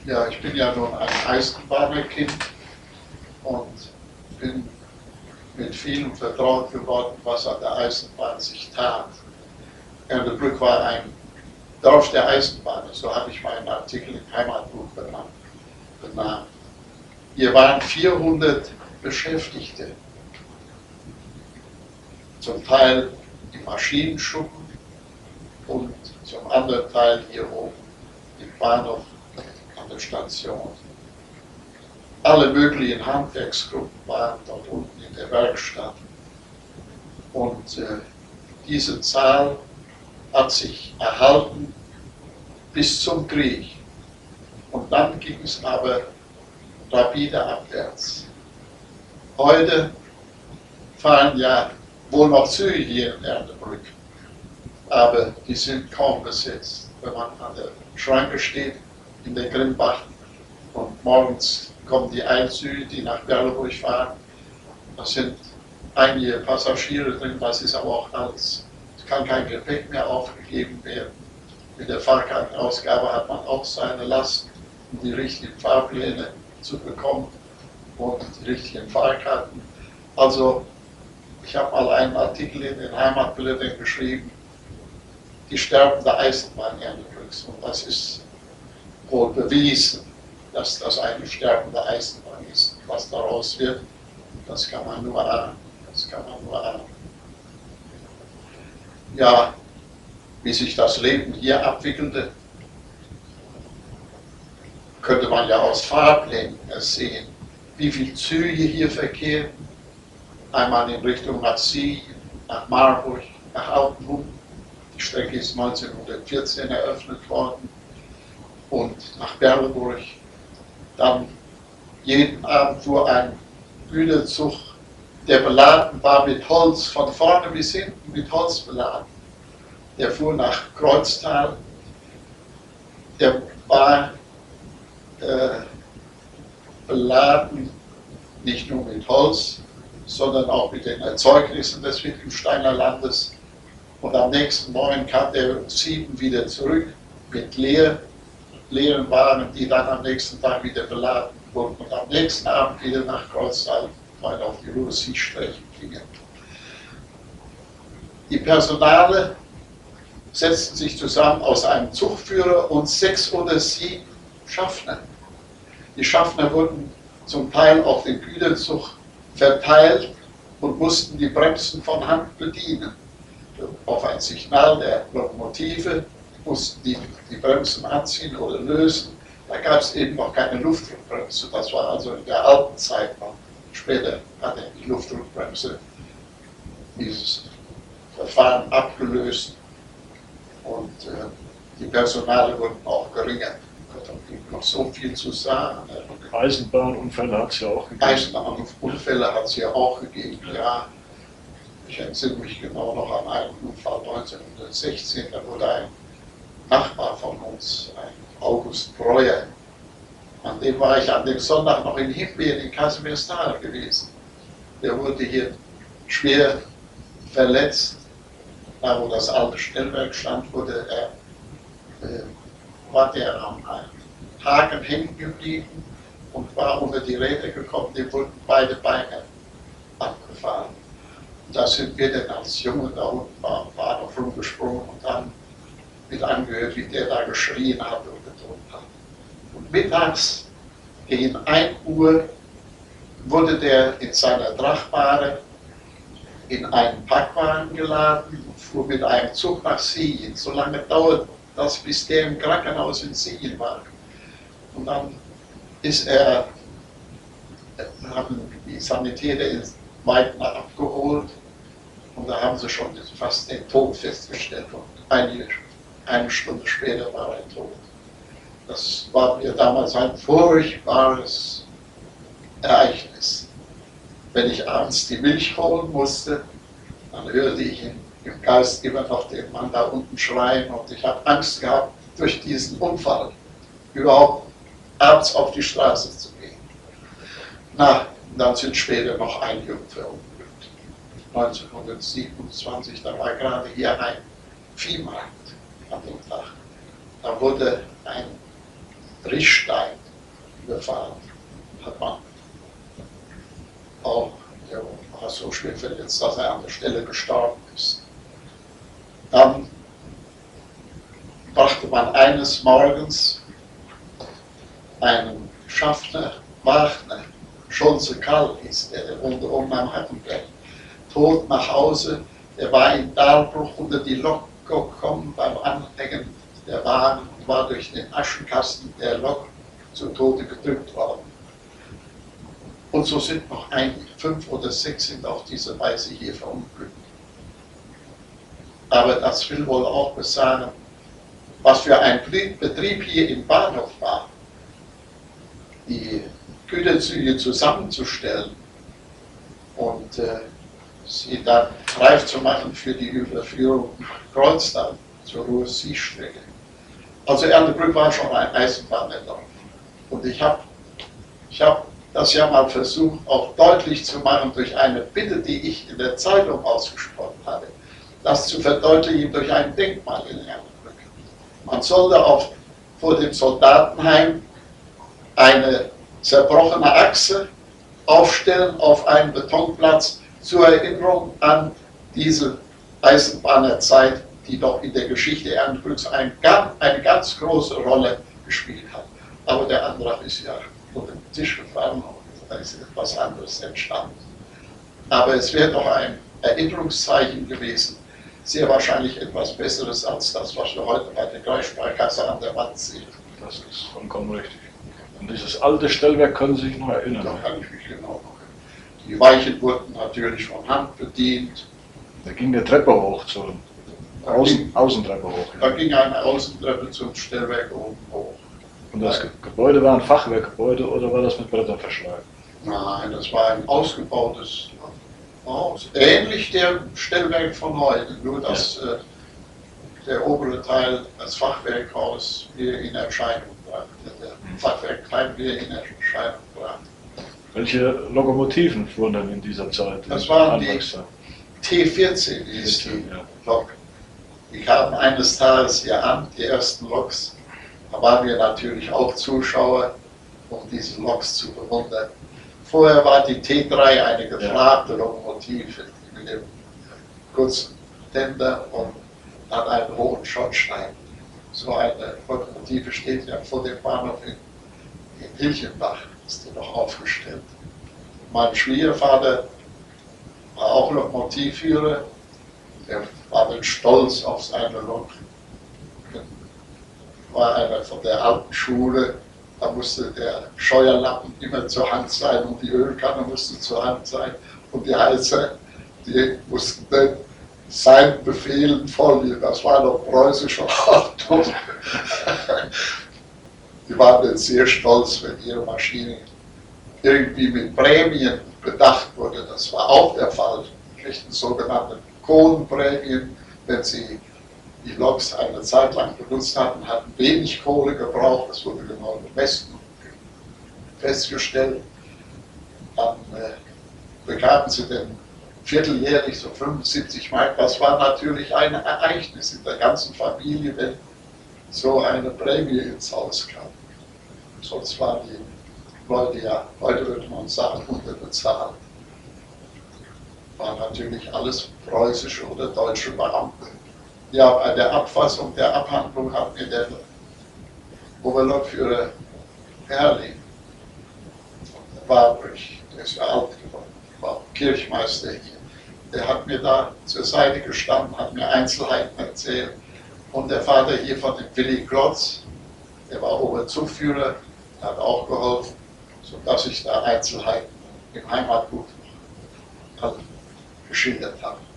Ja, ich bin ja nun ein Eisenbahnerkind und bin mit vielem vertraut geworden, was an der Eisenbahn sich tat. Erlenbrück war ein Dorf der Eisenbahner, so habe ich meinen Artikel im Heimatbuch benannt. Hier waren 400 Beschäftigte, zum Teil im Maschinenschuppen und zum anderen Teil hier oben im Bahnhof an der Station. Alle möglichen Handwerksgruppen waren dort unten in der Werkstatt. Und diese Zahl hat sich erhalten bis zum Krieg. Und dann ging es aber rapide abwärts. Heute fahren ja wohl noch Züge hier in Erlenbrück, aber die sind kaum besetzt. Wenn man an der Schranke steht in der Grimbach und morgens kommen die Eilzüge, die nach Berleburg fahren, da sind einige Passagiere drin, das ist aber auch alles. Es kann kein Gepäck mehr aufgegeben werden. Mit der Fahrkartenausgabe hat man auch seine Last, um die richtigen Fahrpläne zu bekommen und die richtigen Fahrkarten. Also ich habe mal einen Artikel in den Heimatblättern geschrieben, die sterbende Eisenbahn Erlenbrücks. Und das ist wohl bewiesen, dass das eine sterbende Eisenbahn ist. Was daraus wird, das kann man nur ahnen. Das kann man nur ahnen. Ja, wie sich das Leben hier abwickelte, könnte man ja aus Fahrplänen sehen, wie viele Züge hier verkehren. Einmal in Richtung nach Siegen, nach Marburg, nach Altenhund. Die Strecke ist 1914 eröffnet worden. Und nach Berleburg. Dann jeden Abend fuhr ein Güterzug, der beladen war mit Holz, von vorne bis hinten mit Holz beladen. Der fuhr nach Kreuztal. Der war beladen nicht nur mit Holz, sondern auch mit den Erzeugnissen des Wittgensteiner Landes. Und am nächsten Morgen kam der 7 wieder zurück mit leeren Wagen, die dann am nächsten Tag wieder beladen wurden und am nächsten Abend wieder nach Kreuztal, weil auf die Ruhr-Sieg-Strecke gingen. Die Personale setzten sich zusammen aus einem Zugführer und 6 oder 7 Schaffner. Die Schaffner wurden zum Teil auf den Güterzug verteilt und mussten die Bremsen von Hand bedienen. Auf ein Signal der Lokomotive mussten die Bremsen anziehen oder lösen. Da gab es eben noch keine Luftdruckbremse. Das war also in der alten Zeit noch. Später hat die Luftdruckbremse dieses Verfahren abgelöst und die Personale wurden auch geringer. Da gibt noch so viel zu sagen. Eisenbahnunfälle hat es ja auch gegeben. Eisenbahnunfälle hat es ja auch gegeben, ja. Ich entsinne mich genau noch an einen Unfall 1916, da wurde ein Nachbar von uns, ein August Breuer, an dem war ich an dem Sonntag noch in Himbeeren in Kasimirtal gewesen. Der wurde hier schwer verletzt, da wo das alte Stellwerk stand, war der am Haken hängen geblieben und war unter die Räder gekommen, dem wurden beide Beine abgefahren. Da sind wir dann als Junge da unten am Bahnhof rumgesprungen und haben mit angehört, wie der da geschrien hat und betont hat. Und mittags gegen 1 Uhr wurde der in seiner Trachtbahre in einen Packwagen geladen und fuhr mit einem Zug nach Siegen. So lange dauert das, bis der im Krankenhaus in Siegen war. Und dann haben die Sanitäter ihn weit abgeholt und da haben sie schon fast den Tod festgestellt und eine Stunde später war er tot. Das war mir damals ein furchtbares Ereignis. Wenn ich abends die Milch holen musste, dann hörte ich im Geist immer noch den Mann da unten schreien und ich habe Angst gehabt, durch diesen Unfall überhaupt abends auf die Straße zu gehen. Na, dann sind später noch einige verunglückt. 1927, da war gerade hier ein Viehmarkt an dem Tag. Da wurde ein Trichstein überfahren. Hat man auch, der war so schwer verletzt, dass er an der Stelle gestorben ist. Dann brachte man eines Morgens einen Schaffner, Wagner, Scholze Karl hieß der wohnte oben am Hackenberg, tot nach Hause. Der war in Dahlbruch unter die Lok gekommen beim Anhängen der Wagen und war durch den Aschenkasten der Lok zu Tode gedrückt worden. Und so sind noch 5 oder 6 sind auf diese Weise hier verunglückt. Aber das will wohl auch besagen, was für ein Betrieb hier im Bahnhof war, die Güterzüge zusammenzustellen und sie dann reif zu machen für die Überführung Kreuztal zur Ruhr-Sieg-Strecke. Also Erlenbrück war schon ein Eisenbahnnetz. Und ich hab das ja mal versucht, auch deutlich zu machen durch eine Bitte, die ich in der Zeitung ausgesprochen hatte, das zu verdeutlichen durch ein Denkmal in Erlenbrück. Man sollte vor dem Soldatenheim eine zerbrochene Achse aufstellen auf einen Betonplatz zur Erinnerung an diese Eisenbahnerzeit, die doch in der Geschichte Erlenbrücks eine ganz große Rolle gespielt hat. Aber der Antrag ist ja unter den Tisch gefallen und da ist etwas anderes entstanden. Aber es wäre doch ein Erinnerungszeichen gewesen, sehr wahrscheinlich etwas Besseres als das, was wir heute bei der Kreissparkasse an der Wand sehen. Das ist vollkommen richtig. Und dieses alte Stellwerk können Sie sich noch erinnern? Da kann ich mich genau noch erinnern. Die Weichen wurden natürlich von Hand bedient. Da ging der Treppe hoch, zur Außentreppe hoch. Da ging eine Außentreppe zum Stellwerk oben hoch. Und das Gebäude war ein Fachwerkgebäude oder war das mit Brettern verschlagen? Nein, das war ein ausgebautes Haus. Ähnlich dem Stellwerk von heute, nur dass der obere Teil, das Fachwerkhaus, wir in Erscheinung brachte. Der Fachwerkteil wir in Erscheinung brachte. Welche Lokomotiven fuhren denn in dieser Zeit? Das waren die T14, hieß die Lok. Die kamen eines Tages hier an, die ersten Loks. Da waren wir natürlich auch Zuschauer, um diese Loks zu bewundern. Vorher war die T3 eine gefragte Lokomotive mit dem kurzen Tender und hat einen hohen Schornstein. So eine Lokomotive steht ja vor dem Bahnhof in Hilchenbach, ist die noch aufgestellt. Mein Schwiegervater war auch Lokomotivführer, der war dann stolz auf seine Lok. War einer von der alten Schule, da musste der Scheuerlappen immer zur Hand sein und die Ölkanne musste zur Hand sein und die Heizer, die mussten dann seinen Befehlen folgen. Das war noch preußische Ordnung. Die waren dann sehr stolz, wenn ihre Maschine irgendwie mit Prämien bedacht wurde. Das war auch der Fall. Die kriegten sogenannte Kohlenprämien, wenn sie die Loks eine Zeit lang benutzt hatten wenig Kohle gebraucht, das wurde genau gemessen und festgestellt. Dann bekamen sie dann vierteljährlich so 75 Mark. Das war natürlich ein Ereignis in der ganzen Familie, wenn so eine Prämie ins Haus kam. Sonst waren die Leute ja, heute würde man sagen, unterbezahlt. War natürlich alles preußische oder deutsche Beamte. Ja, bei der Abfassung der Abhandlung hat mir der Oberlokführer Herrling, der ist ja alt geworden, war Kirchmeister hier, der hat mir da zur Seite gestanden, hat mir Einzelheiten erzählt. Und der Vater hier von dem Willi Klotz, der war Oberzugführer, hat auch geholfen, sodass ich da Einzelheiten im Heimatbuch geschildert habe.